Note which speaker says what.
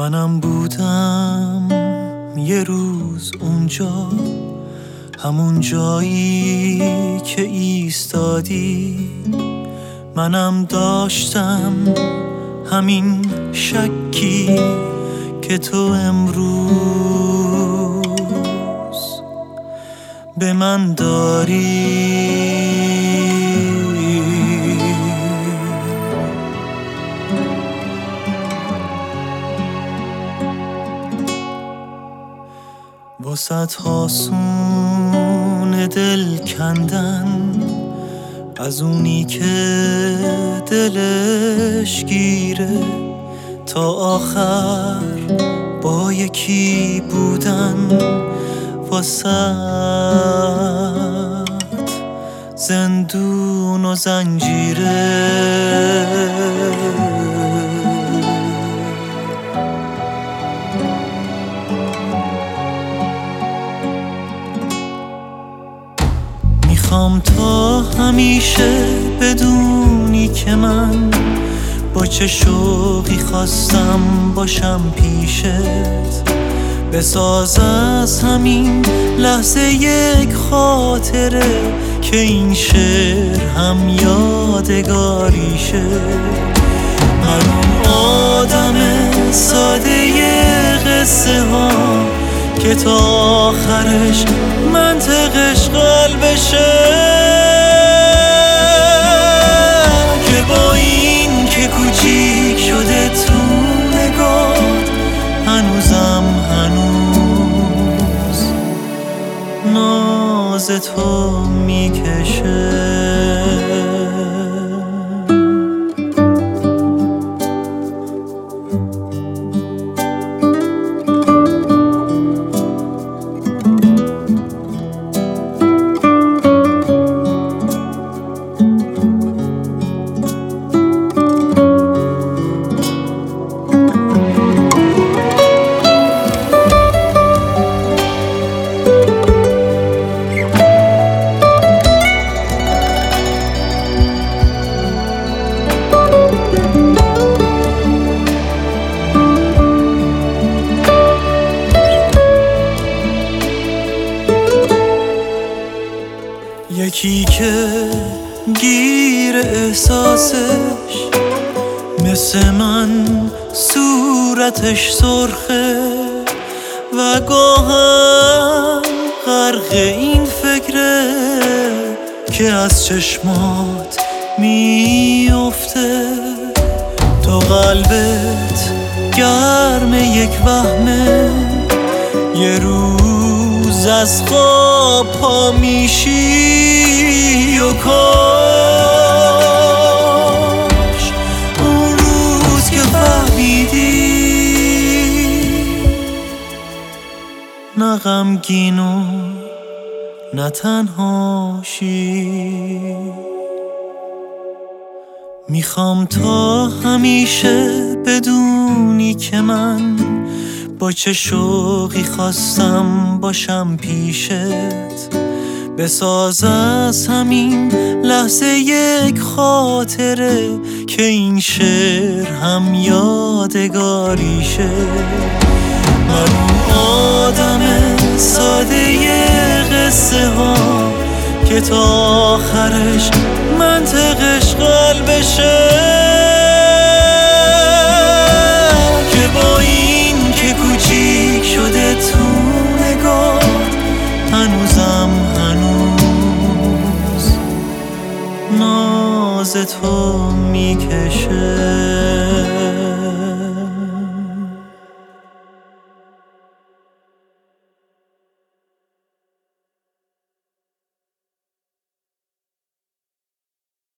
Speaker 1: منم بودم یه روز اونجا، همون جایی که ایستادی. منم داشتم همین شکی که تو امروز به من داری. واسط آسون دل کندن، از اونی که دلش گیره تا آخر با یکی بودن. واسط زندون و زنجیره. میخوام تا همیشه بدونی که من با چه شوقی خواستم باشم پیشت. بساز از همین لحظه یک خاطره که این شعر هم یادگاریشه. من اون آدم ساده قصه ها که تا آخرش منطقش قلبشه، که با این که کوچیک شده تو نگاه هنوز ناز تو میکشه. یکی که گیر احساسش مثل من صورتش سرخه و گاهم غرق این فکره که از چشمات میفته. تو قلبت گرم یک وهمه، یه روز از خواب پا میشی و کاش اون روز که فهمیدی نه غمگین و نه تنهاشی. میخوام تا همیشه بدونی که من با چه شوقی خواستم باشم پیشت. بساز از همین لحظه یک خاطره که این شعر هم یادگاریشه. من اون آدم ساده قصه ها که تا آخرش منطقش قلبشه، که با این که کوچیک شده تو نگاه هنوز ناز تو میکشه.